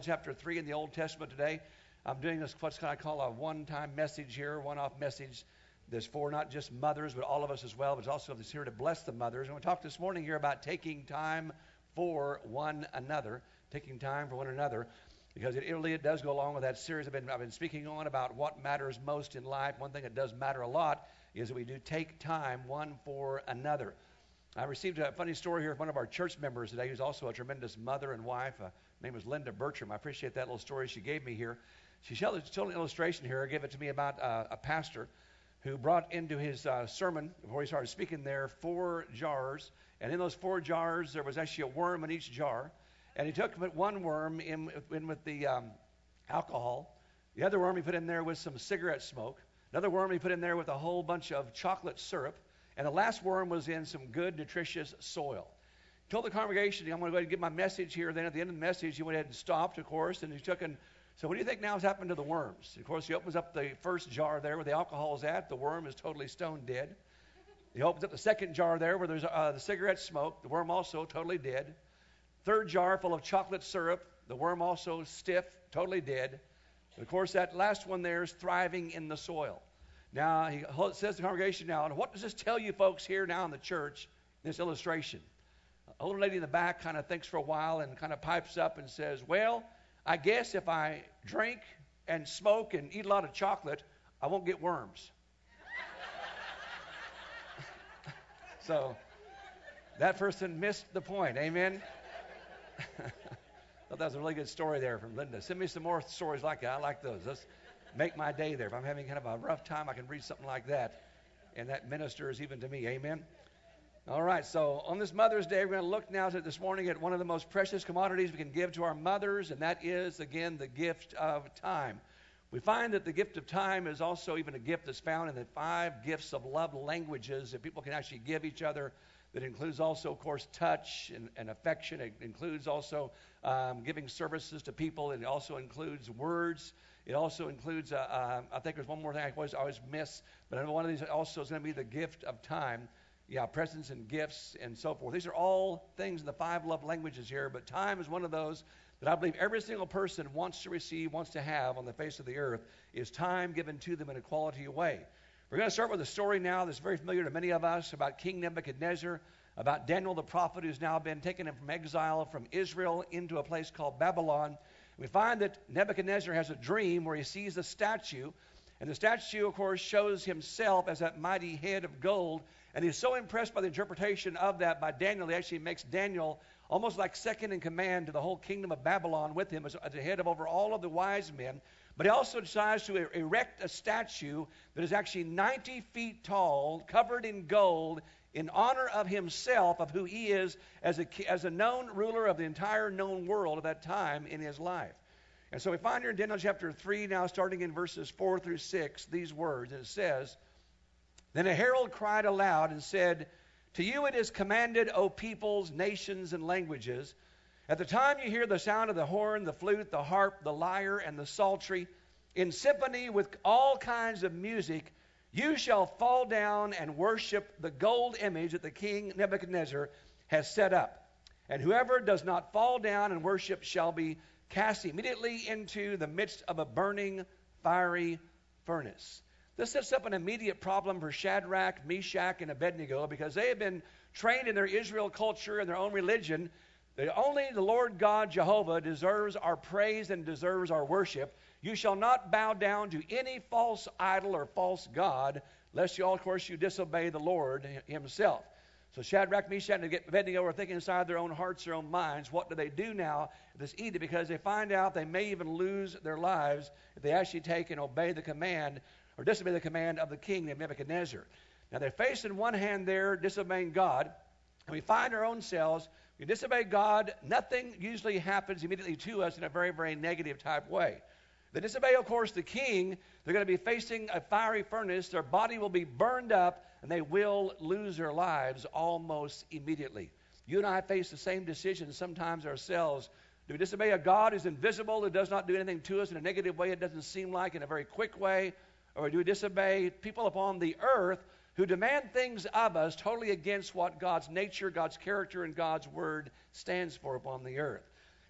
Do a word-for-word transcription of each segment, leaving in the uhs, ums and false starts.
Chapter three in the Old Testament today. I'm doing this, what's I call a one-time message here, one-off message. That's for not just mothers, but all of us as well. But it's also this here to bless the mothers. And we talked this morning here about taking time for one another, taking time for one another, because it really it does go along with that series I've been I've been speaking on about what matters most in life. One thing that does matter a lot is that we do take time one for another. I received a funny story here from one of our church members today, who's also a tremendous mother and wife. Uh, her name is Linda Bertram. I appreciate that little story she gave me here. She told an illustration here, gave it to me about uh, a pastor who brought into his uh, sermon, before he started speaking there, four jars. And in those four jars, there was actually a worm in each jar. And he took one worm in, in with the um, alcohol. The other worm he put in there with some cigarette smoke. Another worm he put in there with a whole bunch of chocolate syrup. And the last worm was in some good, nutritious soil. He told the congregation, I'm going to go ahead and give my message here. Then at the end of the message, he went ahead and stopped, of course, and he took and so what do you think now has happened to the worms? Of course, he opens up the first jar there where the alcohol is at. The worm is totally stone dead. He opens up the second jar there where there's uh, the cigarette smoke. The worm also totally dead. Third jar full of chocolate syrup. The worm also stiff, totally dead. And of course, that last one there is thriving in the soil. Now, he says to the congregation now, and what does this tell you folks here now in the church, this illustration? An older lady in the back kind of thinks for a while and kind of pipes up and says, well, I guess if I drink and smoke and eat a lot of chocolate, I won't get worms. So that person missed the point. Amen? Thought that was a really good story there from Linda. Send me some more stories like that. I like those. Let's make my day there. If I'm having kind of a rough time, I can read something like that. And that ministers even to me. Amen? All right, so on this Mother's Day, we're going to look now to this morning at one of the most precious commodities we can give to our mothers, and that is, again, the gift of time. We find that the gift of time is also even a gift that's found in the five gifts of love languages that people can actually give each other. That includes also, of course, touch and, and affection. It includes also um, giving services to people. It also includes words. It also includes, uh, uh, I think there's one more thing I always, always miss, but I know one of these also is going to be the gift of time. Yeah, presents and gifts and so forth. These are all things in the five love languages here, but time is one of those that I believe every single person wants to receive, wants to have on the face of the earth, is time given to them in a quality way. We're going to start with a story now that's very familiar to many of us about King Nebuchadnezzar, about Daniel the prophet who's now been taken from exile from Israel into a place called Babylon. We find that Nebuchadnezzar has a dream where he sees a statue, and the statue, of course, shows himself as that mighty head of gold. And he's so impressed by the interpretation of that by Daniel, he actually makes Daniel almost like second in command to the whole kingdom of Babylon with him as, as the head of over all of the wise men. But he also decides to er- erect a statue that is actually ninety feet tall, covered in gold, in honor of himself, of who he is as a, as a known ruler of the entire known world at that time in his life. And so we find here in Daniel chapter three, now starting in verses four through six, these words. And it says, then a herald cried aloud and said, to you it is commanded, O peoples, nations, and languages, at the time you hear the sound of the horn, the flute, the harp, the lyre, and the psaltery, in symphony with all kinds of music, you shall fall down and worship the gold image that the king Nebuchadnezzar has set up. And whoever does not fall down and worship shall be cast immediately into the midst of a burning, fiery furnace. This sets up an immediate problem for Shadrach, Meshach, and Abednego because they have been trained in their Israel culture and their own religion that only the Lord God Jehovah deserves our praise and deserves our worship. You shall not bow down to any false idol or false god, lest you all, of course, you disobey the Lord himself. So Shadrach, Meshach, and Abednego are thinking inside their own hearts, their own minds, what do they do now at this edict? Because they find out they may even lose their lives if they actually take and obey the command or disobey the command of the king named Nebuchadnezzar. Now they're faced in one hand there, disobeying God, and we find our own selves, we disobey God, nothing usually happens immediately to us in a very, very negative type way. They disobey, of course, the king, they're going to be facing a fiery furnace, their body will be burned up, and they will lose their lives almost immediately. You and I face the same decision sometimes ourselves. Do we disobey a God who's invisible, who does not do anything to us in a negative way, it doesn't seem like, in a very quick way? Or do we disobey people upon the earth who demand things of us totally against what God's nature, God's character, and God's word stands for upon the earth?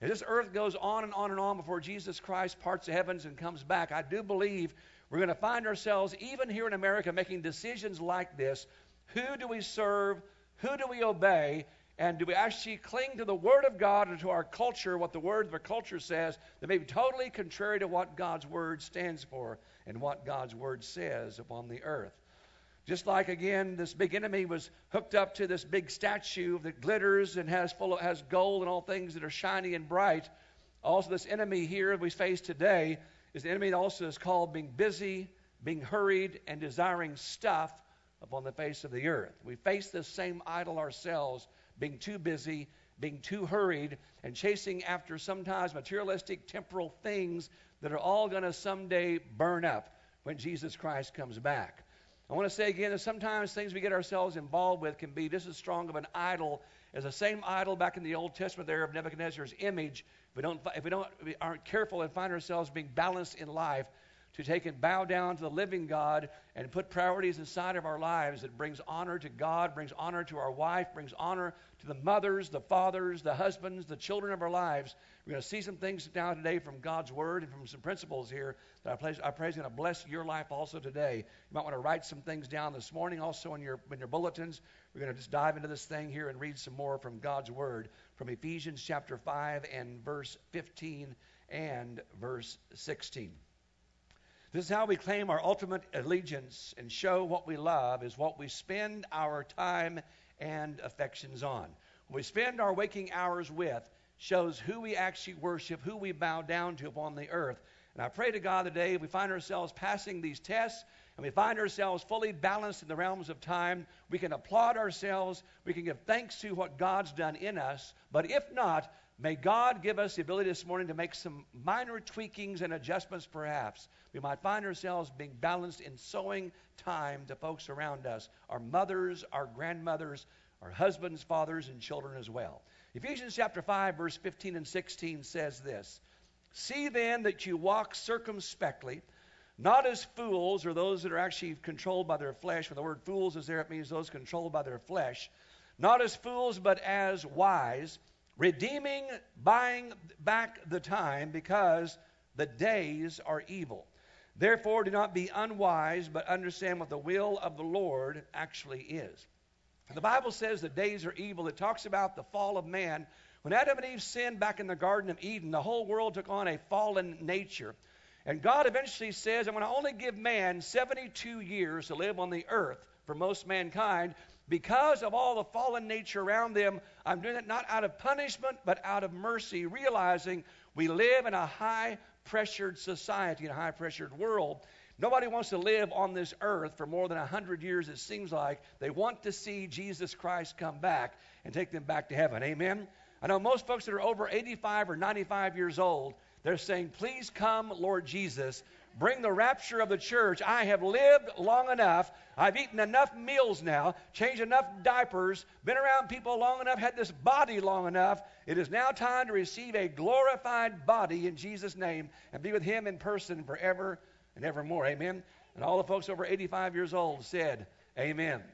As this earth goes on and on and on before Jesus Christ parts the heavens and comes back, I do believe we're going to find ourselves, even here in America, making decisions like this. Who do we serve? Who do we obey? And do we actually cling to the Word of God and to our culture, what the Word of our culture says, that may be totally contrary to what God's Word stands for and what God's Word says upon the earth? Just like, again, this big enemy was hooked up to this big statue that glitters and has full of, has gold and all things that are shiny and bright. Also, this enemy here we face today is the enemy that also is called being busy, being hurried, and desiring stuff upon the face of the earth. We face this same idol ourselves, being too busy, being too hurried, and chasing after sometimes materialistic, temporal things that are all going to someday burn up when Jesus Christ comes back. I want to say again that sometimes things we get ourselves involved with can be just as strong of an idol as the same idol back in the Old Testament there of Nebuchadnezzar's image. If we don't, if we don't, if we aren't careful and find ourselves being balanced in life, to take and bow down to the living God and put priorities inside of our lives that brings honor to God, brings honor to our wife, brings honor to the mothers, the fathers, the husbands, the children of our lives. We're going to see some things now today from God's Word and from some principles here that I pray, I pray is going to bless your life also today. You might want to write some things down this morning also in your, in your bulletins. We're going to just dive into this thing here and read some more from God's Word from Ephesians chapter five and verse fifteen and verse sixteen. This is how we claim our ultimate allegiance and show what we love is what we spend our time and affections on. What we spend our waking hours with shows who we actually worship, who we bow down to upon the earth. And I pray to God today, if we find ourselves passing these tests and we find ourselves fully balanced in the realms of time, we can applaud ourselves, we can give thanks to what God's done in us. But if not, may God give us the ability this morning to make some minor tweakings and adjustments perhaps. We might find ourselves being balanced in sowing time to folks around us, our mothers, our grandmothers, our husbands, fathers, and children as well. Ephesians chapter five, verse fifteen and sixteen says this, "See then that you walk circumspectly, not as fools," or those that are actually controlled by their flesh. When the word fools is there, it means those controlled by their flesh. "Not as fools, but as wise, redeeming, buying back the time, because the days are evil. Therefore, do not be unwise, but understand what the will of the Lord actually is." The Bible says the days are evil. It talks about the fall of man. When Adam and Eve sinned back in the Garden of Eden, the whole world took on a fallen nature. And God eventually says, "I'm going to only give man seventy-two years to live on the earth for most mankind. Because of all the fallen nature around them, I'm doing it not out of punishment, but out of mercy," realizing we live in a high-pressured society, in a high-pressured world. Nobody wants to live on this earth for more than one hundred years, it seems like. They want to see Jesus Christ come back and take them back to heaven. Amen? I know most folks that are over eighty-five or ninety-five years old, they're saying, "Please come, Lord Jesus. Bring the rapture of the church. I have lived long enough. I've eaten enough meals now, changed enough diapers, been around people long enough, had this body long enough. It is now time to receive a glorified body in Jesus' name and be with Him in person forever and evermore." Amen? And all the folks over eighty-five years old said, amen.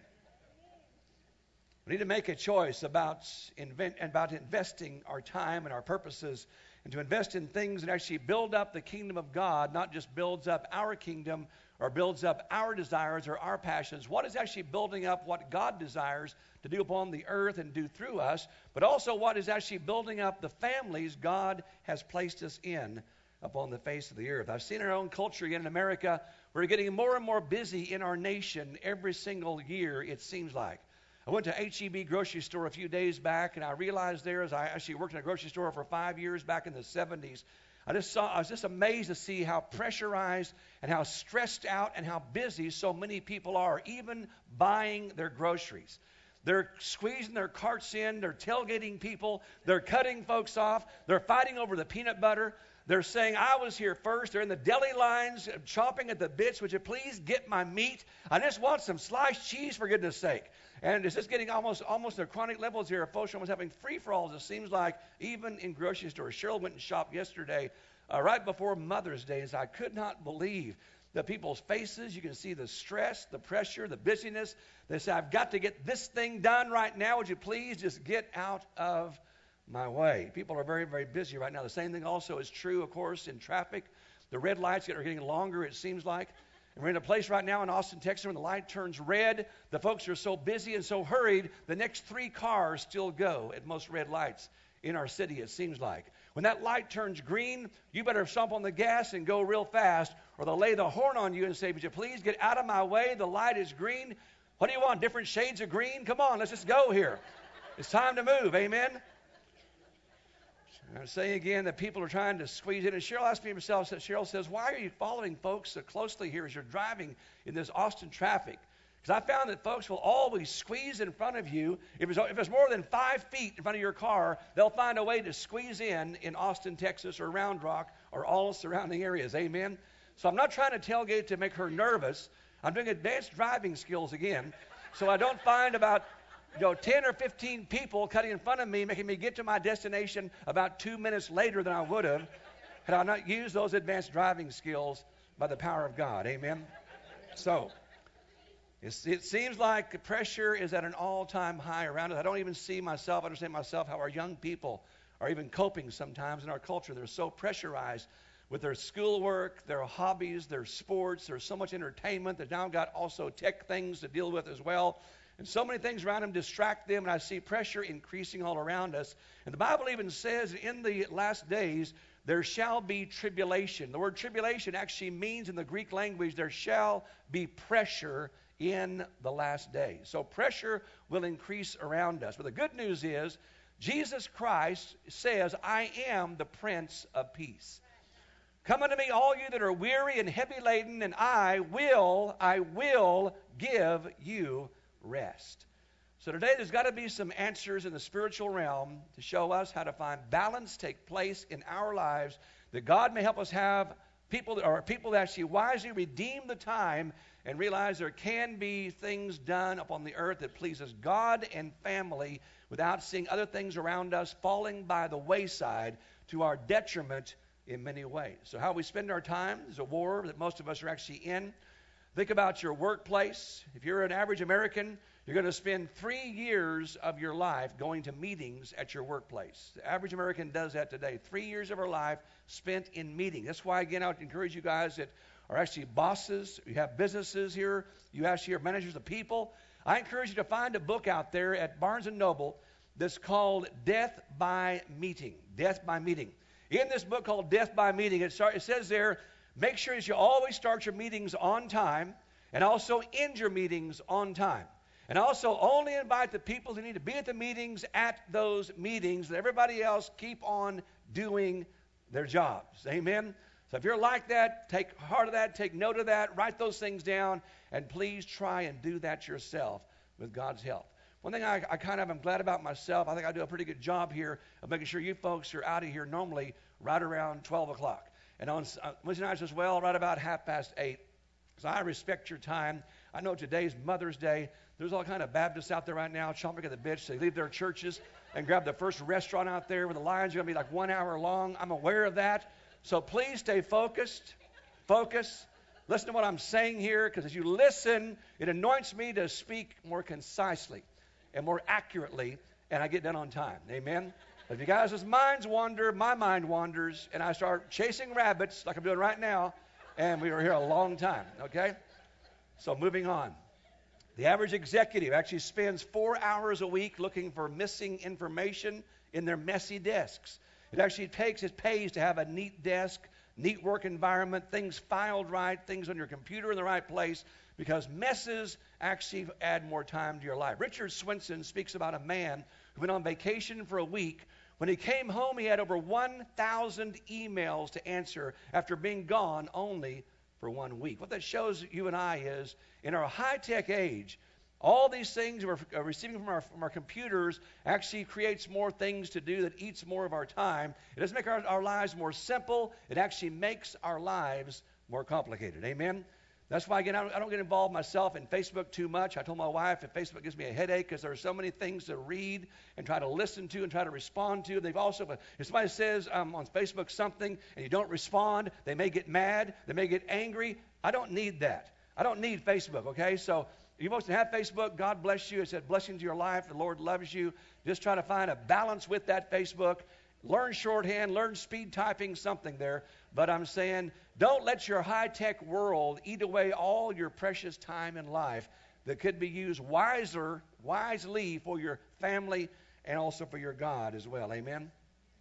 We need to make a choice about, invent, about investing our time and our purposes and to invest in things that actually build up the kingdom of God, not just builds up our kingdom or builds up our desires or our passions. What is actually building up what God desires to do upon the earth and do through us, but also what is actually building up the families God has placed us in upon the face of the earth. I've seen our own culture again in America. We're getting more and more busy in our nation every single year, it seems like. I went to H E B grocery store a few days back, and I realized there, as I actually worked in a grocery store for five years back in the seventies, I just saw, I was just amazed to see how pressurized and how stressed out and how busy so many people are, even buying their groceries. They're squeezing their carts in, they're tailgating people, they're cutting folks off, they're fighting over the peanut butter. They're saying, "I was here first." They're in the deli lines, chomping at the bits. "Would you please get my meat? I just want some sliced cheese, for goodness sake." And it's just getting almost almost to chronic levels here. Folks are almost having free-for-alls, it seems like, even in grocery stores. Cheryl went and shopped yesterday, uh, right before Mother's Day, and I could not believe the people's faces. You can see the stress, the pressure, the busyness. They say, "I've got to get this thing done right now. Would you please just get out of my way. People are very, very busy right now. The same thing also is true, of course, in traffic. The red lights are getting longer, it seems like. And we're in a place right now in Austin, Texas, when the light turns red. The folks are so busy and so hurried, the next three cars still go at most red lights in our city, it seems like. When that light turns green, you better stomp on the gas and go real fast, or they'll lay the horn on you and say, would you please get out of my way? The light is green. What do you want, different shades of green? Come on, let's just go here. It's time to move, amen? I'm saying again that people are trying to squeeze in. And Cheryl asked me herself, Cheryl says, why are you following folks so closely here as you're driving in this Austin traffic? Because I found that folks will always squeeze in front of you. If it's, if it's more than five feet in front of your car, they'll find a way to squeeze in in Austin, Texas, or Round Rock, or all surrounding areas. Amen? So I'm not trying to tailgate to make her nervous. I'm doing advanced driving skills again. So I don't find about you know, ten or fifteen people cutting in front of me, making me get to my destination about two minutes later than I would have had I not used those advanced driving skills by the power of God. Amen? So, it's, it seems like the pressure is at an all-time high around us. I don't even see myself, understand myself, how our young people are even coping sometimes in our culture. They're so pressurized with their schoolwork, their hobbies, their sports. There's so much entertainment. They've now got also tech things to deal with as well. And so many things around them distract them, and I see pressure increasing all around us. And the Bible even says in the last days, there shall be tribulation. The word tribulation actually means in the Greek language, there shall be pressure in the last days. So pressure will increase around us. But the good news is, Jesus Christ says, I am the Prince of Peace. Come unto me, all you that are weary and heavy laden, and I will, I will give you rest. So today there's got to be some answers in the spiritual realm to show us how to find balance take place in our lives, that God may help us have people that are people that actually wisely redeem the time and realize there can be things done upon the earth that pleases God and family without seeing other things around us falling by the wayside to our detriment in many ways. So how we spend our time is a war that most of us are actually in. Think about your workplace. If you're an average American, you're going to spend three years of your life going to meetings at your workplace. The average American does that today. Three years of our life spent in meetings. That's why, again, I would encourage you guys that are actually bosses, you have businesses here, you actually are managers of people. I encourage you to find a book out there at Barnes and Noble that's called Death by Meeting. Death by Meeting. In this book called Death by Meeting, it, start, it says there, make sure that you always start your meetings on time and also end your meetings on time. And also only invite the people who need to be at the meetings at those meetings, and everybody else keep on doing their jobs. Amen? So if you're like that, take heart of that, take note of that, write those things down, and please try and do that yourself with God's help. One thing I, I kind of am glad about myself, I think I do a pretty good job here of making sure you folks are out of here normally right around twelve o'clock. And on uh, Wednesday nights as well, right about half past eight. So I respect your time. I know today's Mother's Day. There's all kind of Baptists out there right now chomping at the bit. They leave their churches and grab the first restaurant out there where the lines are going to be like one hour long. I'm aware of that. So please stay focused. Focus. Listen to what I'm saying here, because as you listen, it anoints me to speak more concisely and more accurately, and I get done on time. Amen? If you guys' minds wander, my mind wanders, and I start chasing rabbits like I'm doing right now, and we were here a long time, okay? So moving on. The average executive actually spends four hours a week looking for missing information in their messy desks. It actually takes, it pays to have a neat desk, neat work environment, things filed right, things on your computer in the right place, because messes actually add more time to your life. Richard Swenson speaks about a man who went on vacation for a week. When he came home, he had over one thousand emails to answer after being gone only for one week. What that shows you and I is, in our high-tech age, all these things we're receiving from our, from our computers actually creates more things to do that eats more of our time. It doesn't make our, our lives more simple. It actually makes our lives more complicated. Amen? That's why, again, I don't, I don't get involved myself in Facebook too much. I told my wife that Facebook gives me a headache because there are so many things to read and try to listen to and try to respond to. They've also, if somebody says um, on Facebook something and you don't respond, they may get mad. They may get angry. I don't need that. I don't need Facebook, okay? So You folks that have Facebook, God bless you. It said blessing to your life. The Lord loves you. Just try to find a balance with that Facebook. Learn shorthand, learn speed typing, something there. But I'm saying, don't let your high-tech world eat away all your precious time in life that could be used wiser, wisely for your family and also for your God as well. Amen?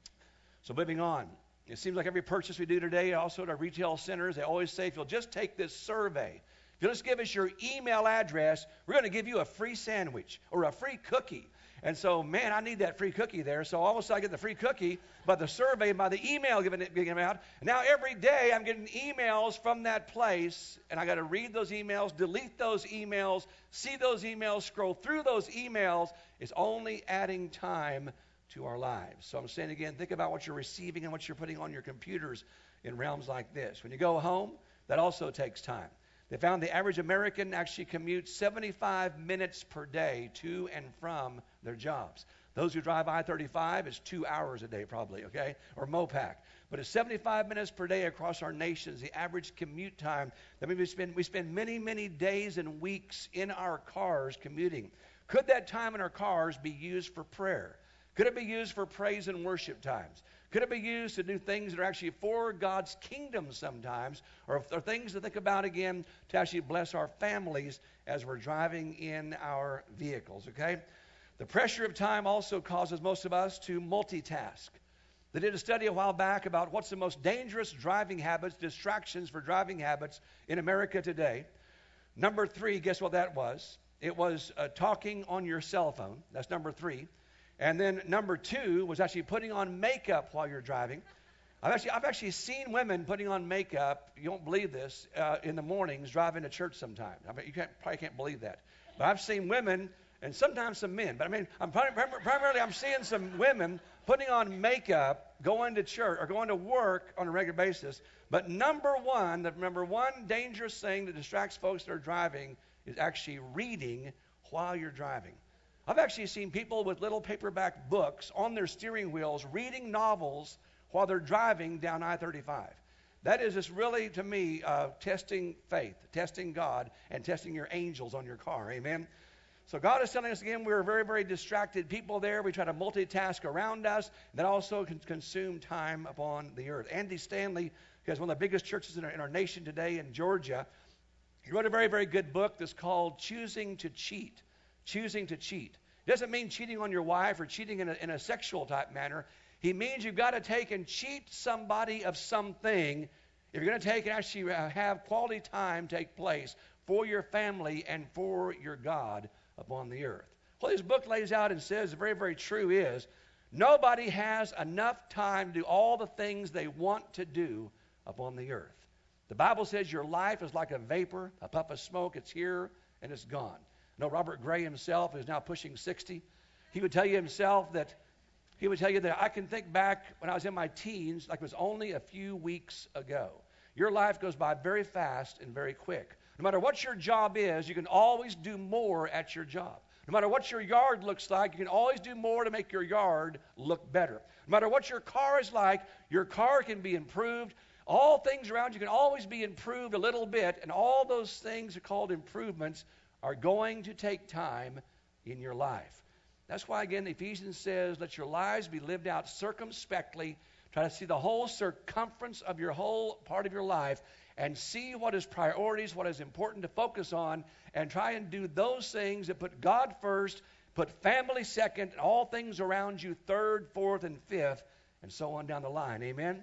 So moving on. It seems like every purchase we do today, also at our retail centers, they always say, if you'll just take this survey, if you'll just give us your email address, we're going to give you a free sandwich or a free cookie. And so, man, I need that free cookie there. So all of a sudden I get the free cookie by the survey, by the email giving it, giving it out. And now every day I'm getting emails from that place, and I got to read those emails, delete those emails, see those emails, scroll through those emails. It's only adding time to our lives. So I'm saying again, think about what you're receiving and what you're putting on your computers in realms like this. When you go home, that also takes time. They found the average American actually commutes seventy-five minutes per day to and from their jobs. Those who drive I thirty-five, it's two hours a day probably, okay, or Mopac. But it's seventy-five minutes per day across our nations, the average commute time. That means we spend, we spend many, many days and weeks in our cars commuting. Could that time in our cars be used for prayer? Could it be used for praise and worship times? Could it be used to do things that are actually for God's kingdom sometimes, or, or things to think about again to actually bless our families as we're driving in our vehicles, okay? The pressure of time also causes most of us to multitask. They did a study a while back about what's the most dangerous driving habits, distractions for driving habits in America today. Number three, guess what that was? It was uh, talking on your cell phone. That's number three. And then number two was actually putting on makeup while you're driving. I've actually, I've actually seen women putting on makeup, you won't believe this, uh, in the mornings driving to church sometimes. I mean, you can't, probably can't believe that. But I've seen women, and sometimes some men, but I mean, I'm prim- primarily I'm seeing some women putting on makeup, going to church, or going to work on a regular basis. But number one, the number one dangerous thing that distracts folks that are driving is actually reading while you're driving. I've actually seen people with little paperback books on their steering wheels reading novels while they're driving down I thirty-five. That is just really, to me, uh, testing faith, testing God, and testing your angels on your car. Amen? So God is telling us again, we're very, very distracted people there. We try to multitask around us. That also can consume time upon the earth. Andy Stanley, who has one of the biggest churches in our, in our nation today in Georgia, he wrote a very, very good book that's called Choosing to Cheat. Choosing to cheat. It doesn't mean cheating on your wife or cheating in a, in a sexual type manner. He means you've got to take and cheat somebody of something if you're going to take and actually have quality time take place for your family and for your God upon the earth. What this book lays out and says very, very true is nobody has enough time to do all the things they want to do upon the earth. The Bible says your life is like a vapor, a puff of smoke. It's here and it's gone. No, Robert Gray himself is now pushing sixty. He would tell you himself that, he would tell you that I can think back when I was in my teens, like it was only a few weeks ago. Your life goes by very fast and very quick. No matter what your job is, you can always do more at your job. No matter what your yard looks like, you can always do more to make your yard look better. No matter what your car is like, your car can be improved. All things around you can always be improved a little bit, and all those things are called improvements are going to take time in your life. That's why, again, Ephesians says, let your lives be lived out circumspectly. Try to see the whole circumference of your whole part of your life and see what is priorities, what is important to focus on, and try and do those things that put God first, put family second, and all things around you third, fourth, and fifth, and so on down the line. Amen?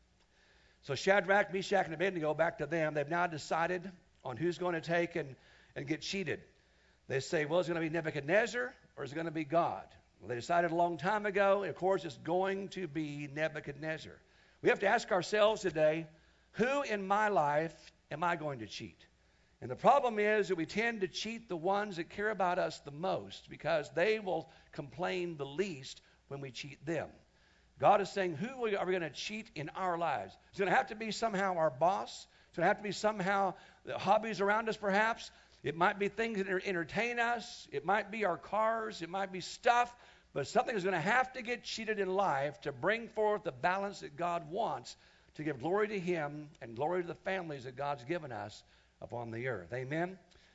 So Shadrach, Meshach, and Abednego, back to them, they've now decided on who's going to take and and get cheated. They say, well, is it going to be Nebuchadnezzar or is it going to be God? Well, they decided a long time ago, and of course, it's going to be Nebuchadnezzar. We have to ask ourselves today, who in my life am I going to cheat? And the problem is that we tend to cheat the ones that care about us the most because they will complain the least when we cheat them. God is saying, who are we going to cheat in our lives? It's going to have to be somehow our boss. It's going to have to be somehow the hobbies around us, perhaps. It might be things that entertain us. It might be our cars. It might be stuff. But something is going to have to get cheated in life to bring forth the balance that God wants to give glory to Him and glory to the families that God's given us upon the earth. Amen?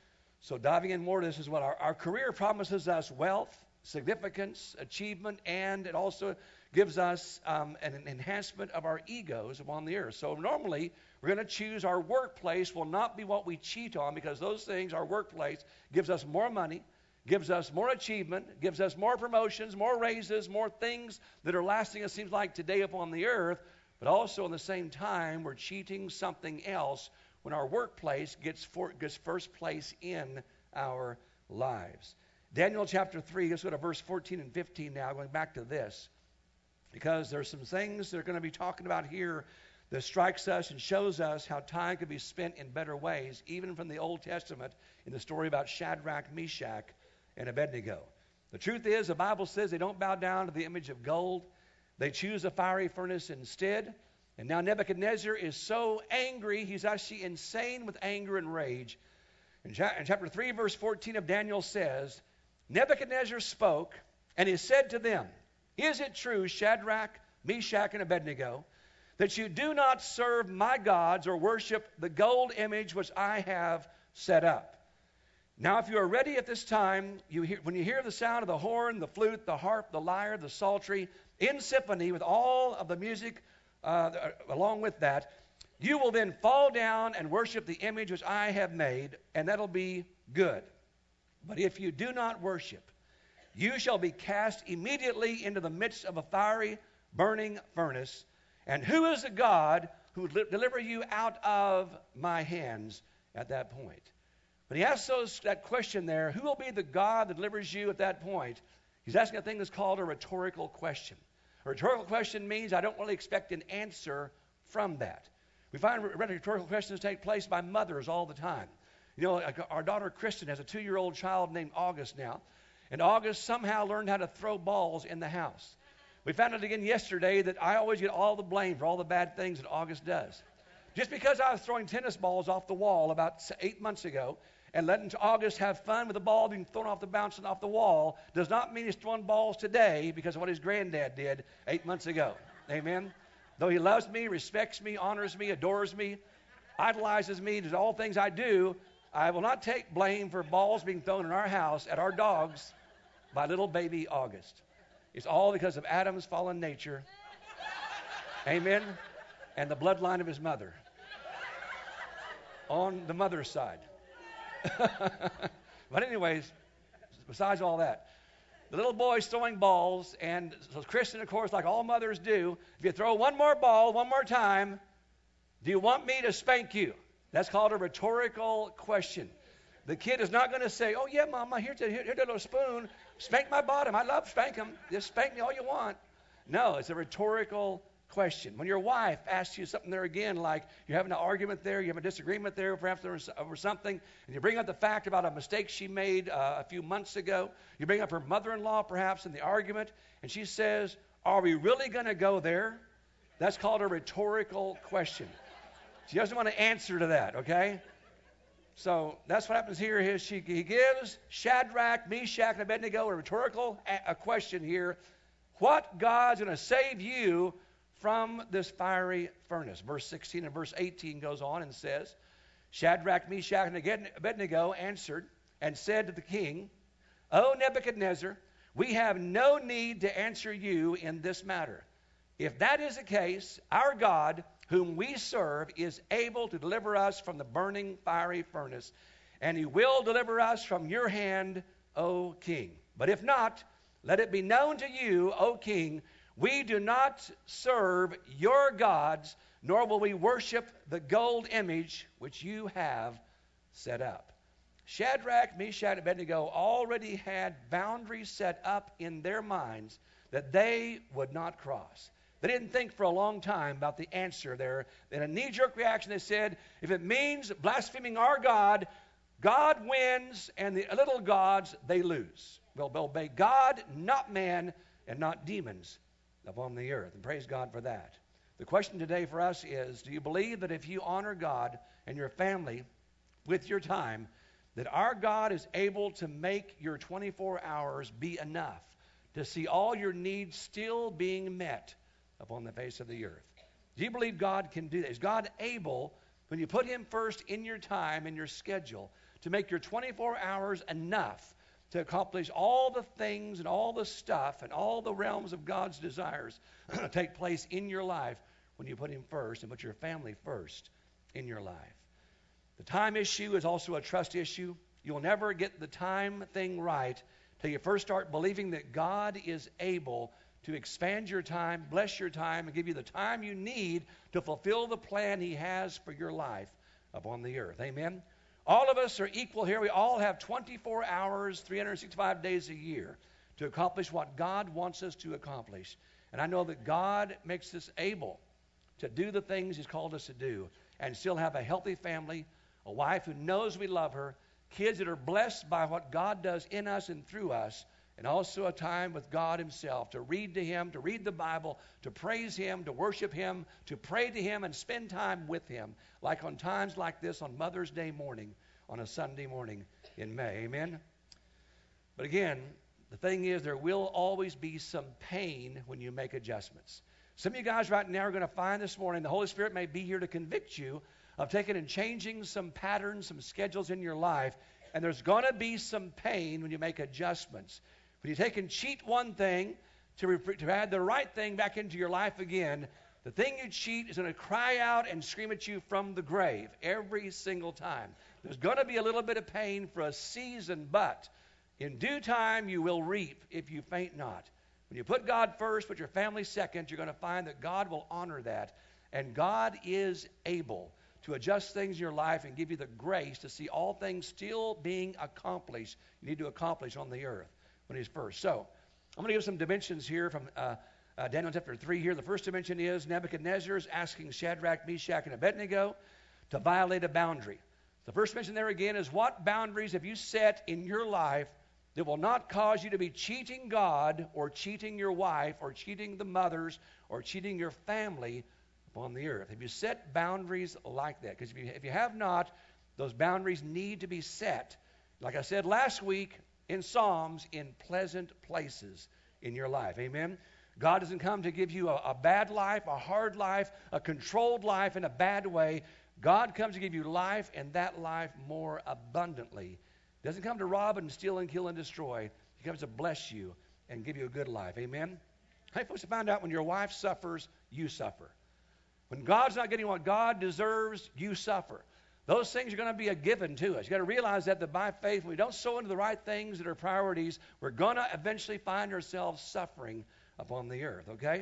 So diving in more to this is what our, our career promises us wealth, significance, achievement, and it also gives us um, an, an enhancement of our egos upon the earth. So normally, we're going to choose our workplace will not be what we cheat on, because those things, our workplace, gives us more money, gives us more achievement, gives us more promotions, more raises, more things that are lasting, it seems like, today upon the earth. But also, at the same time, we're cheating something else when our workplace gets, for, gets first place in our lives. Daniel chapter three, let's go to verse fourteen and fifteen now, going back to this, because there's some things that are going to be talking about here that strikes us and shows us how time could be spent in better ways, even from the Old Testament, in the story about Shadrach, Meshach, and Abednego. The truth is, the Bible says they don't bow down to the image of gold. They choose a fiery furnace instead. And now Nebuchadnezzar is so angry, he's actually insane with anger and rage. In chapter three, verse fourteen of Daniel says, Nebuchadnezzar spoke, and he said to them, Is it true, Shadrach, Meshach, and Abednego, that you do not serve my gods or worship the gold image which I have set up? Now, if you are ready at this time, you hear, when you hear the sound of the horn, the flute, the harp, the lyre, the psaltery, in symphony with all of the music uh, along with that, you will then fall down and worship the image which I have made, and that'll be good. But if you do not worship, you shall be cast immediately into the midst of a fiery, burning furnace. And who is the God who will li- deliver you out of my hands at that point? But he asks those, that question there, who will be the God that delivers you at that point? He's asking a thing that's called a rhetorical question. A rhetorical question means I don't really expect an answer from that. We find rhetorical questions take place by mothers all the time. You know, our daughter Kristen has a two-year-old child named August now. And August somehow learned how to throw balls in the house. We found out again yesterday that I always get all the blame for all the bad things that August does. Just because I was throwing tennis balls off the wall about eight months ago and letting August have fun with the ball being thrown off the bouncing off the wall does not mean he's throwing balls today because of what his granddad did eight months ago. Amen? Though he loves me, respects me, honors me, adores me, idolizes me, does all things I do, I will not take blame for balls being thrown in our house at our dogs by little baby August. It's all because of Adam's fallen nature. Amen? And the bloodline of his mother. On the mother's side. But anyways, besides all that, the little boy's throwing balls, and so Kristen, of course, like all mothers do, if you throw one more ball one more time, do you want me to spank you? That's called a rhetorical question. The kid is not going to say, oh, yeah, Mama, here's a, here's a little spoon. Spank my bottom. I love spank them. Just spank me all you want. No, it's a rhetorical question. When your wife asks you something there again, like you're having an argument there, you have a disagreement there, perhaps over something, and you bring up the fact about a mistake she made uh, a few months ago. You bring up her mother-in-law, perhaps, in the argument, and she says, are we really going to go there? That's called a rhetorical question. She doesn't want to answer to that, okay? So that's what happens here. Is she, he gives Shadrach, Meshach, and Abednego a rhetorical a, a question here. What God's going to save you from this fiery furnace? Verse sixteen and verse eighteen goes on and says, Shadrach, Meshach, and Abednego answered and said to the king, O Nebuchadnezzar, we have no need to answer you in this matter. If that is the case, our God, whom we serve, is able to deliver us from the burning fiery furnace, and he will deliver us from your hand, O king. But if not, let it be known to you, O king, we do not serve your gods, nor will we worship the gold image which you have set up. Shadrach, Meshach, and Abednego already had boundaries set up in their minds that they would not cross. They didn't think for a long time about the answer there. In a knee-jerk reaction, they said, if it means blaspheming our God, God wins, and the little gods, they lose. We'll obey God, not man, and not demons upon the earth. And praise God for that. The question today for us is, do you believe that if you honor God and your family with your time, that our God is able to make your twenty-four hours be enough to see all your needs still being met upon the face of the earth? Do you believe God can do that? Is God able, when you put him first in your time and your schedule, to make your twenty-four hours enough to accomplish all the things and all the stuff and all the realms of God's desires take place in your life when you put Him first and put your family first in your life. The time issue is also a trust issue. You'll never get the time thing right till you first start believing that God is able to expand your time, bless your time, and give you the time you need to fulfill the plan He has for your life upon the earth. Amen? All of us are equal here. We all have twenty-four hours, three hundred sixty-five days a year to accomplish what God wants us to accomplish. And I know that God makes us able to do the things He's called us to do and still have a healthy family, a wife who knows we love her, kids that are blessed by what God does in us and through us, and also a time with God Himself to read to Him, to read the Bible, to praise Him, to worship Him, to pray to Him, and spend time with Him, like on times like this on Mother's Day morning, on a Sunday morning in May. Amen? But again, the thing is, there will always be some pain when you make adjustments. Some of you guys right now are going to find this morning the Holy Spirit may be here to convict you of taking and changing some patterns, some schedules in your life, and there's going to be some pain when you make adjustments. When you take and cheat one thing to, re- to add the right thing back into your life again, the thing you cheat is going to cry out and scream at you from the grave every single time. There's going to be a little bit of pain for a season, but in due time you will reap if you faint not. When you put God first, put your family second, you're going to find that God will honor that. And God is able to adjust things in your life and give you the grace to see all things still being accomplished. You need to accomplish on the earth when He's first. So I'm going to give some dimensions here from uh, uh, Daniel chapter three here. The first dimension is Nebuchadnezzar is asking Shadrach, Meshach, and Abednego to violate a boundary. The first dimension there again is, what boundaries have you set in your life that will not cause you to be cheating God or cheating your wife or cheating the mothers or cheating your family upon the earth? Have you set boundaries like that? Because if you, if you have not, those boundaries need to be set. Like I said last week in Psalms, in pleasant places in your life. Amen? God doesn't come to give you a, a bad life, a hard life, a controlled life in a bad way. God comes to give you life, and that life more abundantly. He doesn't come to rob and steal and kill and destroy. He comes to bless you and give you a good life. Amen? How many folks have found out when your wife suffers, you suffer? When God's not getting what God deserves, you suffer. Those things are going to be a given to us. You've got to realize that, that by faith, when we don't sow into the right things that are priorities, we're going to eventually find ourselves suffering upon the earth, okay?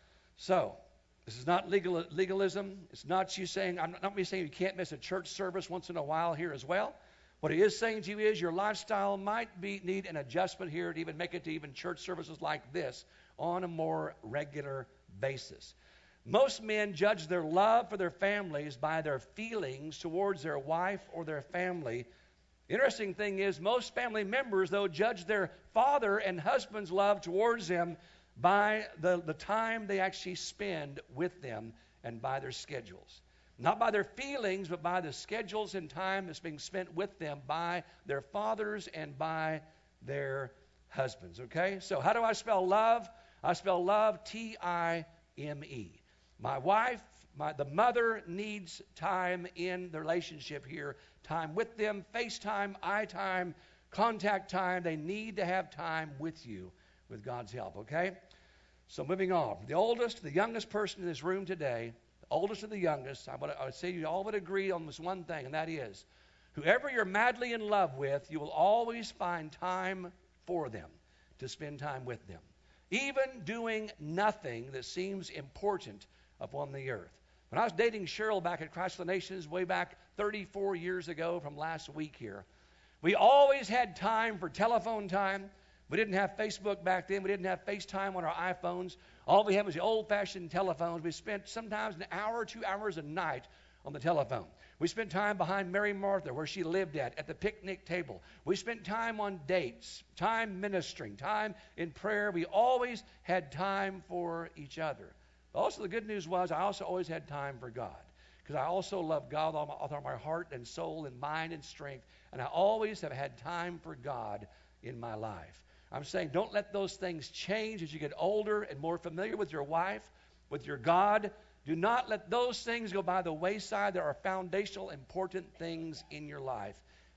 So, this is not legal, legalism. It's not you saying, I'm not me saying you can't miss a church service once in a while here as well. What He is saying to you is your lifestyle might be need an adjustment here to even make it to even church services like this on a more regular basis. Most men judge their love for their families by their feelings towards their wife or their family. The interesting thing is most family members, though, judge their father and husband's love towards them by the, the time they actually spend with them and by their schedules. Not by their feelings, but by the schedules and time that's being spent with them by their fathers and by their husbands, okay? So how do I spell love? I spell love T I M E. My wife, my, the mother needs time in the relationship here, time with them, FaceTime, eye time, contact time. They need to have time with you with God's help, okay? So moving on. From the oldest to the youngest person in this room today, the oldest to the youngest, I would, I would say you all would agree on this one thing, and that is, whoever you're madly in love with, you will always find time for them, to spend time with them. Even doing nothing that seems important upon the earth. When I was dating Cheryl back at Christ for the Nations way back thirty-four years ago from last week here, we always had time for telephone time. We didn't have Facebook back then. We didn't have FaceTime on our iPhones. All we had was the old-fashioned telephones. We spent sometimes an hour, two hours a night on the telephone. We spent time behind Mary Martha, where she lived at, at the picnic table. We spent time on dates, time ministering, time in prayer. We always had time for each other. Also, the good news was I also always had time for God, because I also love God with all, all my heart and soul and mind and strength, and I always have had time for God in my life. I'm saying don't let those things change as you get older and more familiar with your wife, with your God. Do not let those things go by the wayside. There are foundational, important things in your life.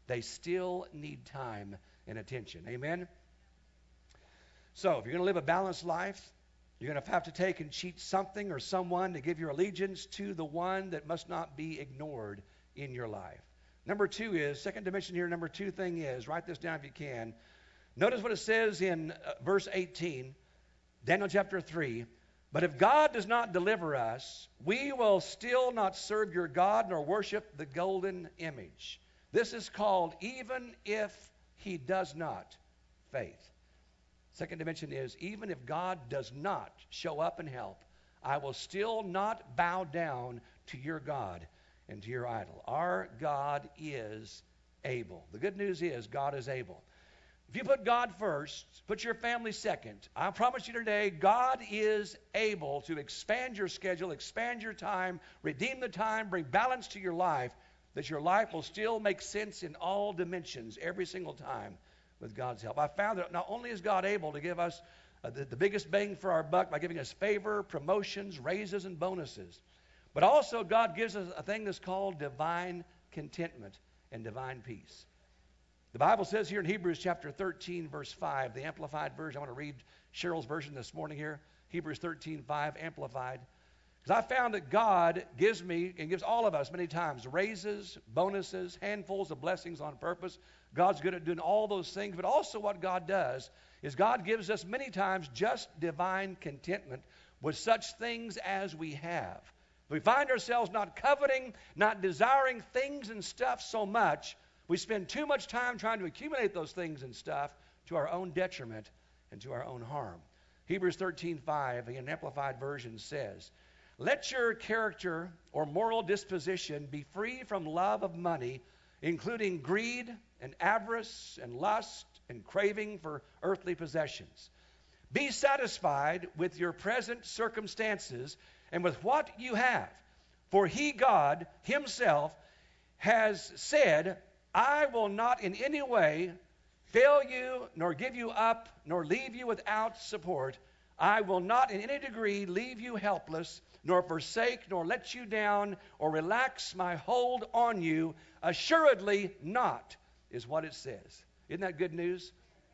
they still need time and attention. Amen? So if you're going to live a balanced life, you're going to have to take and cheat something or someone to give your allegiance to the one that must not be ignored in your life. Number two is, second dimension here, number two thing is, write this down if you can. Notice what it says in uh, verse eighteen, Daniel chapter three. But if God does not deliver us, we will still not serve your God nor worship the golden image. This is called even if he does not, faith. Second dimension is, even if God does not show up and help, I will still not bow down to your God and to your idol. Our God is able. The good news is God is able. If you put God first, put your family second, I promise you today, God is able to expand your schedule, expand your time, redeem the time, bring balance to your life, that your life will still make sense in all dimensions every single time with God's help. I found that not only is God able to give us uh, the, the biggest bang for our buck by giving us favor, promotions, raises, and bonuses, but also God gives us a thing that's called divine contentment and divine peace. The Bible says here in Hebrews chapter thirteen, verse five, the Amplified version. I want to read Cheryl's version this morning here. Hebrews thirteen, five, Amplified. Because I found that God gives me and gives all of us many times raises, bonuses, handfuls of blessings on purpose. God's good at doing all those things. But also what God does is God gives us many times just divine contentment with such things as we have. We find ourselves not coveting, not desiring things and stuff so much. We spend too much time trying to accumulate those things and stuff to our own detriment and to our own harm. Hebrews thirteen, five, an Amplified version says, let your character or moral disposition be free from love of money, including greed and avarice and lust and craving for earthly possessions. Be satisfied with your present circumstances and with what you have. For he, God, himself, has said, I will not in any way fail you, nor give you up, nor leave you without support. I will not in any degree leave you helpless, nor forsake, nor let you down, or relax my hold on you. Assuredly not, is what it says. Isn't that good news?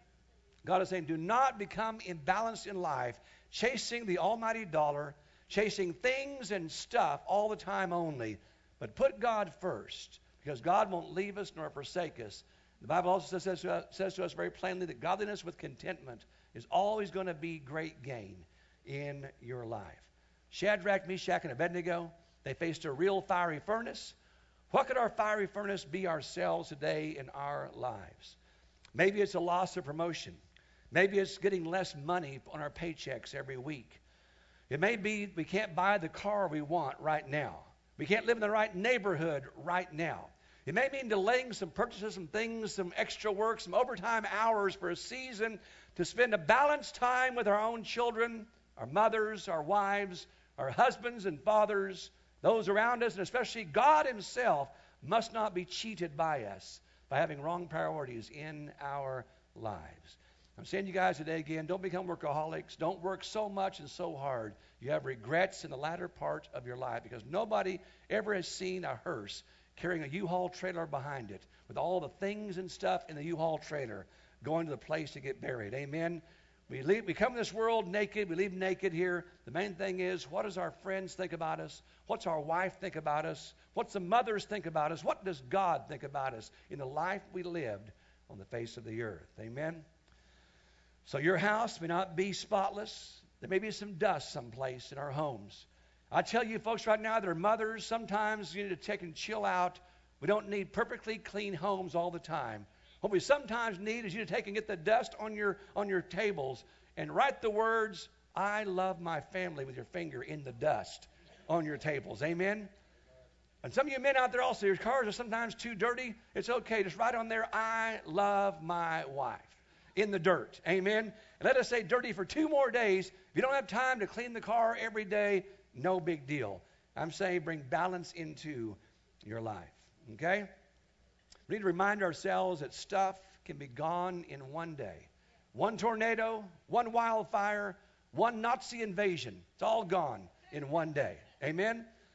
God is saying, do not become imbalanced in life, chasing the almighty dollar, chasing things and stuff all the time only, but put God first, because God won't leave us nor forsake us. The Bible also says to us, says to us very plainly that godliness with contentment is always going to be great gain in your life. Shadrach, Meshach, and Abednego, they faced a real fiery furnace. What could our fiery furnace be ourselves today in our lives? Maybe it's a loss of promotion. Maybe it's getting less money on our paychecks every week. It may be we can't buy the car we want right now. We can't live in the right neighborhood right now. It may mean delaying some purchases, some things, some extra work, some overtime hours for a season to spend a balanced time with our own children, our mothers, our wives, our husbands and fathers, those around us, and especially God himself must not be cheated by us by having wrong priorities in our lives. I'm saying to you guys today again, don't become workaholics. Don't work so much and so hard. You have regrets in the latter part of your life, because nobody ever has seen a hearse carrying a U-Haul trailer behind it with all the things and stuff in the U-Haul trailer going to the place to get buried. Amen? We leave, we come to this world naked. We leave naked here. The main thing is, what does our friends think about us? What's our wife think about us? What's the mothers think about us? What does God think about us in the life we lived on the face of the earth? Amen? So your house may not be spotless. There may be some dust someplace in our homes. I tell you folks right now that are mothers, sometimes you need to take and chill out. We don't need perfectly clean homes all the time. What we sometimes need is you to take and get the dust on your on your tables and write the words, I love my family, with your finger in the dust on your tables. Amen? And some of you men out there also, your cars are sometimes too dirty. It's okay. Just write on there, I love my wife, in the dirt. Amen? And let us say dirty for two more days. If you don't have time to clean the car every day, no big deal. I'm saying bring balance into your life. Okay? We need to remind ourselves that stuff can be gone in one day. One tornado, one wildfire, one Nazi invasion. It's all gone in one day. Amen?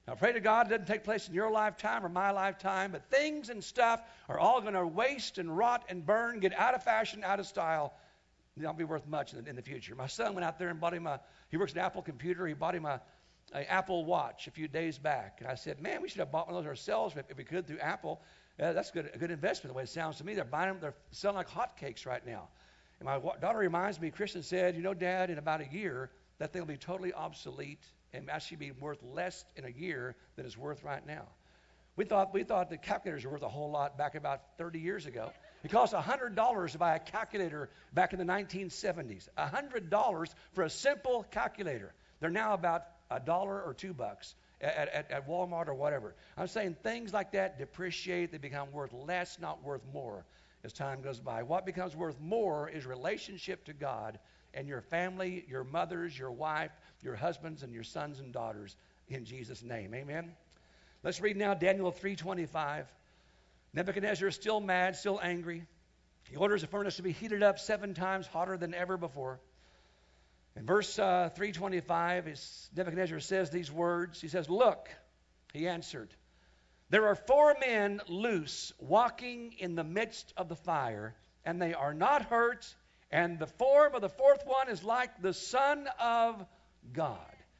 I pray to God it doesn't take place in your lifetime or my lifetime, but things and stuff are all going to waste and rot and burn, get out of fashion, out of style. They'll be worth much in the, in the future. My son went out there and bought him a, he works at Apple Computer, he bought him a, a Apple Watch a few days back. And I said, man, we should have bought one of those ourselves if, if we could through Apple. Uh, that's good, a good investment the way it sounds to me. They're buying them, they're selling like hotcakes right now. And my daughter reminds me, Kristen said, you know, Dad, in about a year, that thing will be totally obsolete and actually be worth less in a year than it's worth right now. We thought we thought the calculators were worth a whole lot back about thirty years ago. It cost one hundred dollars to buy a calculator back in the nineteen seventies. one hundred dollars for a simple calculator. They're now about a dollar or two bucks at, at, at Walmart or whatever. I'm saying things like that depreciate. They become worth less, not worth more as time goes by. What becomes worth more is relationship to God and your family, your mothers, your wife, your husbands, and your sons and daughters in Jesus' name. Amen? Let's read now Daniel three twenty-five. Nebuchadnezzar is still mad, still angry. He orders the furnace to be heated up seven times hotter than ever before. In verse uh, three twenty-five, Nebuchadnezzar says these words. He says, look, he answered, there are four men loose walking in the midst of the fire, and they are not hurt, and the form of the fourth one is like the Son of God.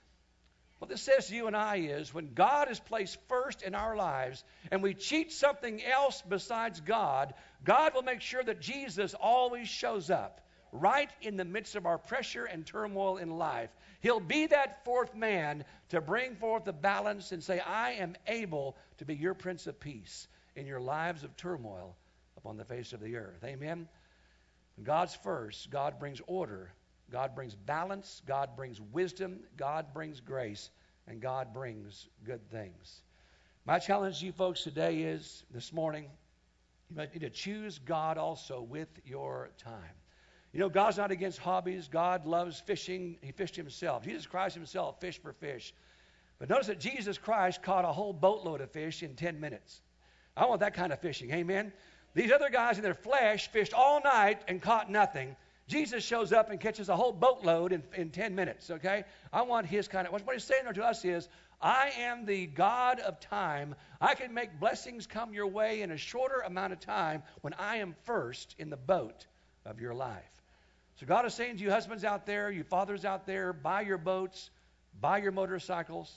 What this says to you and I is when God is placed first in our lives and we cheat something else besides God, God will make sure that Jesus always shows up right in the midst of our pressure and turmoil in life. He'll be that fourth man to bring forth the balance and say, I am able to be your Prince of Peace in your lives of turmoil upon the face of the earth. Amen? When God's first, God brings order. God brings balance. God brings wisdom. God brings grace. And God brings good things. My challenge to you folks today is, this morning, you need to choose God also with your time. You know, God's not against hobbies. God loves fishing. He fished himself. Jesus Christ himself fished for fish. But notice that Jesus Christ caught a whole boatload of fish in ten minutes. I want that kind of fishing. Amen? These other guys in their flesh fished all night and caught nothing. Jesus shows up and catches a whole boatload in, in ten minutes, okay? I want his kind of, what he's saying there to us is, I am the God of time. I can make blessings come your way in a shorter amount of time when I am first in the boat of your life. So God is saying to you husbands out there, you fathers out there, buy your boats, buy your motorcycles,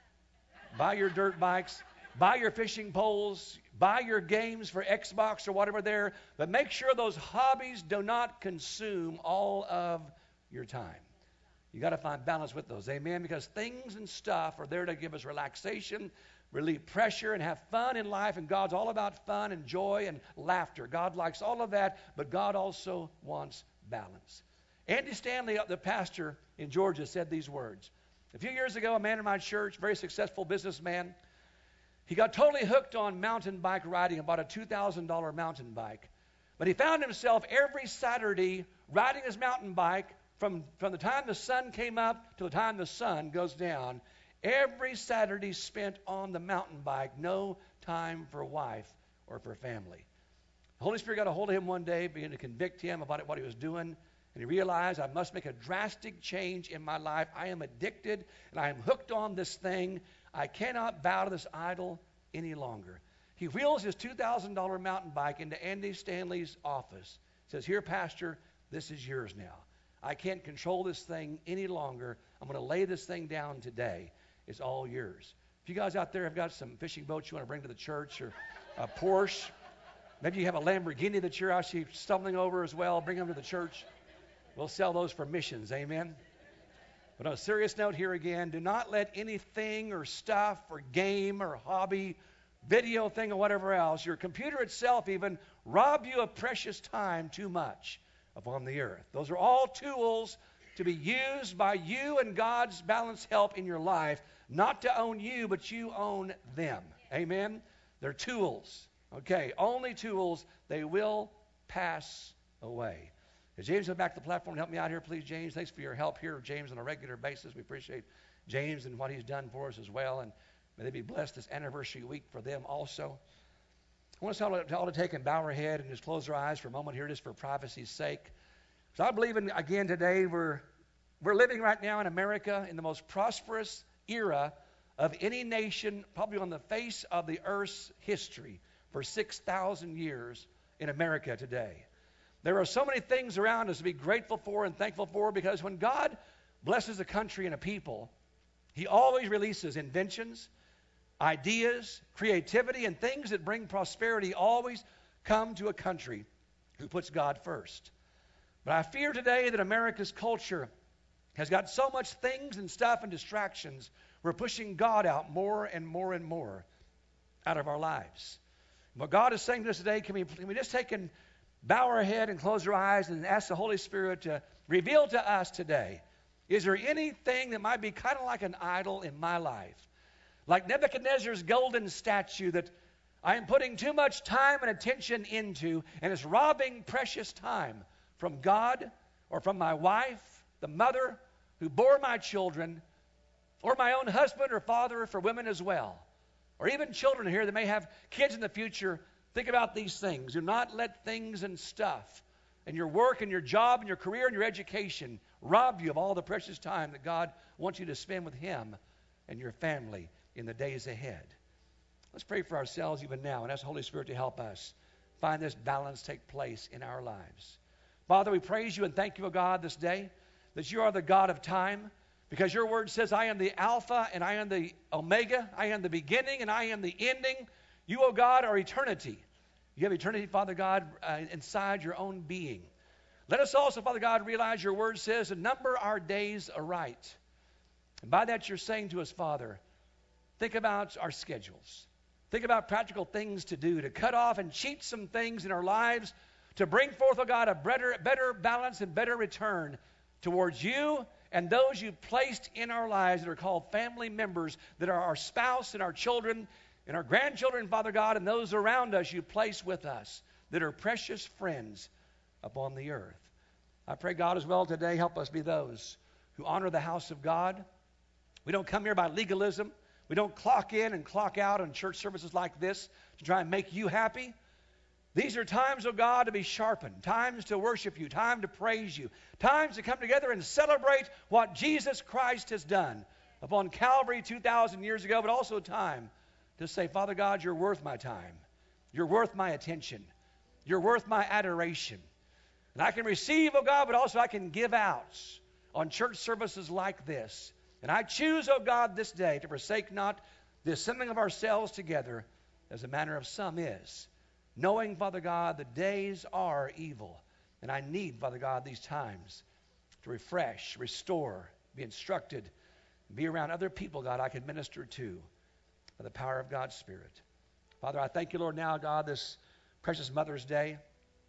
buy your dirt bikes, buy your fishing poles, buy your games for Xbox or whatever there, but make sure those hobbies do not consume all of your time. You got to find balance with those, amen? Because things and stuff are there to give us relaxation, relieve pressure, and have fun in life, and God's all about fun and joy and laughter. God likes all of that, but God also wants balance. Andy Stanley, the pastor in Georgia, said these words. A few years ago, a man in my church, very successful businessman, he got totally hooked on mountain bike riding, about a two thousand dollars mountain bike. But he found himself every Saturday riding his mountain bike from, from the time the sun came up to the time the sun goes down. Every Saturday spent on the mountain bike, no time for wife or for family. The Holy Spirit got a hold of him one day, began to convict him about what he was doing. And he realized, I must make a drastic change in my life. I am addicted, and I am hooked on this thing. I cannot bow to this idol any longer. He wheels his two thousand dollars mountain bike into Andy Stanley's office. Says, here, Pastor, this is yours now. I can't control this thing any longer. I'm going to lay this thing down today. It's all yours. If you guys out there have got some fishing boats you want to bring to the church, or a Porsche, maybe you have a Lamborghini that you're actually stumbling over as well, bring them to the church. We'll sell those for missions, amen? But on a serious note here again, do not let anything or stuff or game or hobby, video thing or whatever else, your computer itself even, rob you of precious time too much upon the earth. Those are all tools to be used by you and God's balanced help in your life, not to own you, but you own them. Amen? They're tools. Okay, only tools. They will pass away. Is James come back to the platform and help me out here, please, James? Thanks for your help here, James, on a regular basis. We appreciate James and what he's done for us as well, and may they be blessed this anniversary week for them also. I want us all to, all to take and bow our head and just close our eyes for a moment here, just for privacy's sake. So I believe, in, again, today we're we're living right now in America in the most prosperous era of any nation probably on the face of the earth's history for six thousand years in America today. There are so many things around us to be grateful for and thankful for, because when God blesses a country and a people, He always releases inventions, ideas, creativity, and things that bring prosperity always come to a country who puts God first. But I fear today that America's culture has got so much things and stuff and distractions, we're pushing God out more and more and more out of our lives. What God is saying to us today, can we, can we just take and bow our head and close our eyes and ask the Holy Spirit to reveal to us today, is there anything that might be kind of like an idol in my life? Like Nebuchadnezzar's golden statue that I am putting too much time and attention into, and it's robbing precious time from God or from my wife, the mother who bore my children, or my own husband or father, for women as well, or even children here that may have kids in the future. Think about these things. Do not let things and stuff and your work and your job and your career and your education rob you of all the precious time that God wants you to spend with Him and your family in the days ahead. Let's pray for ourselves even now and ask the Holy Spirit to help us find this balance take place in our lives. Father, we praise you and thank you, O God, this day that you are the God of time, because your word says, I am the Alpha and I am the Omega. I am the beginning and I am the ending. You, O God, are eternity. You have eternity, Father God, uh, inside your own being. Let us also, Father God, realize your word says to number our days aright. And by that you're saying to us, Father, think about our schedules. Think about practical things to do, to cut off and cheat some things in our lives, to bring forth, oh God, a better, better balance and better return towards you and those you placed in our lives that are called family members, that are our spouse and our children and our grandchildren, Father God, and those around us you place with us that are precious friends upon the earth. I pray, God, as well today, help us be those who honor the house of God. We don't come here by legalism. We don't clock in and clock out on church services like this to try and make you happy. These are times, oh God, to be sharpened, times to worship you, time to praise you, times to come together and celebrate what Jesus Christ has done upon Calvary two thousand years ago, but also time to say, Father God, you're worth my time. You're worth my attention. You're worth my adoration. And I can receive, oh God, but also I can give out on church services like this. And I choose, oh God, this day to forsake not the assembling of ourselves together, as the manner of some is, knowing, Father God, the days are evil. And I need, Father God, these times to refresh, restore, be instructed, be around other people, God, I can minister to by the power of God's Spirit. Father, I thank you, Lord, now, God, this precious Mother's Day.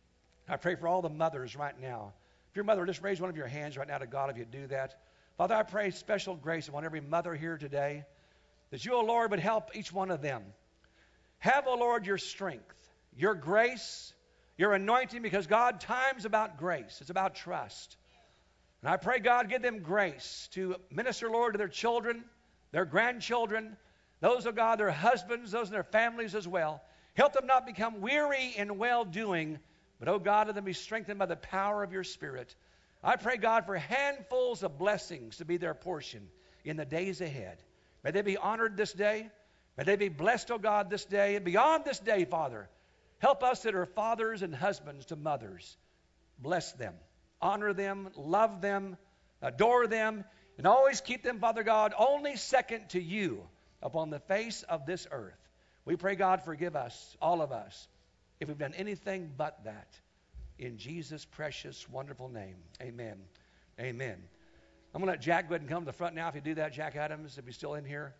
I pray for all the mothers right now. If you're a mother, just raise one of your hands right now to God if you do that. Father, I pray special grace upon every mother here today, that you, O Lord, would help each one of them. Have, O Lord, your strength, your grace, your anointing, because, God, time's about grace. It's about trust. And I pray, God, give them grace to minister, Lord, to their children, their grandchildren, those, oh God, their husbands, those in their families as well. Help them not become weary in well-doing, but, oh God, let them be strengthened by the power of your Spirit. I pray, God, for handfuls of blessings to be their portion in the days ahead. May they be honored this day. May they be blessed, oh God, this day. And beyond this day, Father, help us that are fathers and husbands to mothers. Bless them, honor them, love them, adore them, and always keep them, Father God, only second to you upon the face of this earth. We pray, God, forgive us, all of us, if we've done anything but that. In Jesus' precious, wonderful name, amen. Amen. I'm going to let Jack go ahead and come to the front now. If you do that, Jack Adams, if he's still in here,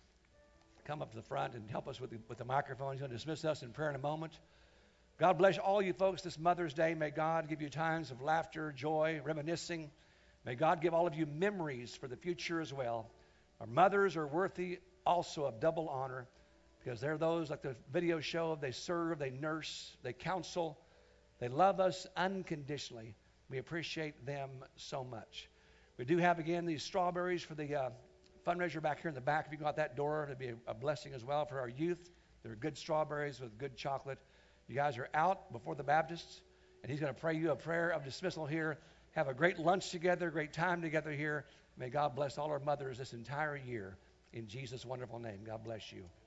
come up to the front and help us with the, with the microphone. He's going to dismiss us in prayer in a moment. God bless all you folks this Mother's Day. May God give you times of laughter, joy, reminiscing. May God give all of you memories for the future as well. Our mothers are worthy also of double honor, because they're those, like the video show, they serve, they nurse, they counsel, they love us unconditionally. We appreciate them so much. We do have, again, these strawberries for the uh, fundraiser back here in the back. If you go out that door, it'd be a, a blessing as well for our youth. They're good strawberries with good chocolate. You guys are out before the Baptists, and he's going to pray you a prayer of dismissal here. Have a great lunch together, great time together here. May God bless all our mothers this entire year In Jesus' wonderful name, God bless you.